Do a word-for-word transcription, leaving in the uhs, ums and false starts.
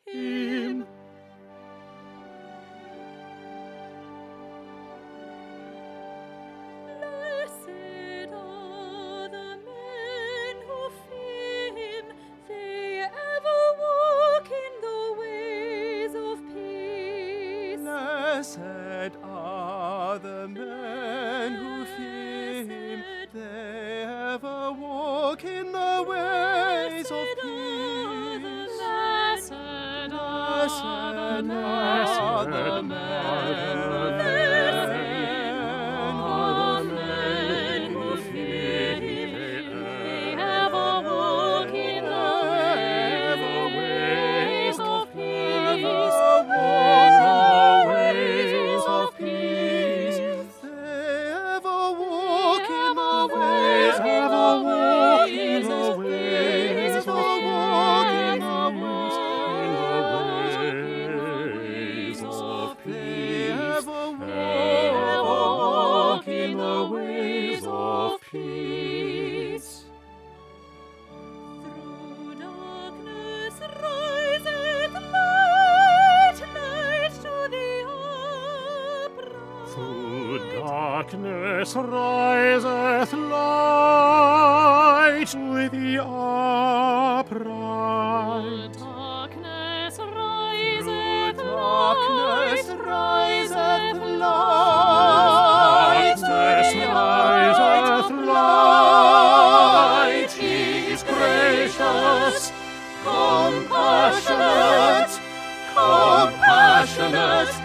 him. Blessed are the men who fear him, they ever walk in the ways of peace. Blessed are the men who fear him, they ever walk in the ways of peace. Blessed Blessed are the men who fear him, they ever walk in the ways of peace. ways of peace. They ever walk in the ways, ever walk in the ways, ever walk in the ways, in the ways of peace. Ever walk in the ways of peace. Through darkness riseth light, light to the upright. Through darkness riseth light with the upright. Darkness riseth Darkness light, riseth light. light. Darkness riseth light. He is gracious, compassionate, compassionate,